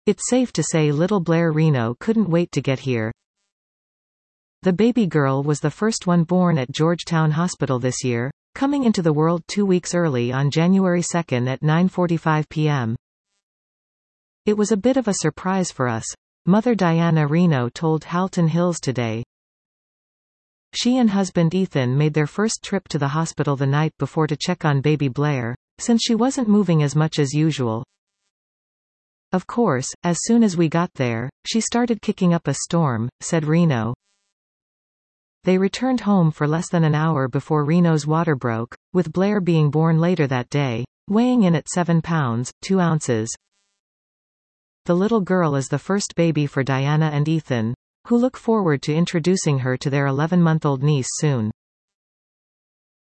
It's safe to say little Blair Reno couldn't wait to get here. The baby girl was the first one born at Georgetown Hospital this year, coming into the world 2 weeks early on January 2 at 9:45 p.m. It was a bit of a surprise for us, Mother Diana Reno told Halton Hills today. She and husband Ethan made their first trip to the hospital the night before to check on baby Blair, since she wasn't moving as much as usual. Of course, as soon as we got there, she started kicking up a storm, said Reno. They returned home for less than an hour before Reno's water broke, with Blair being born later that day, weighing in at 7 pounds, 2 ounces. The little girl is the first baby for Diana and Ethan, who look forward to introducing her to their 11-month-old niece soon.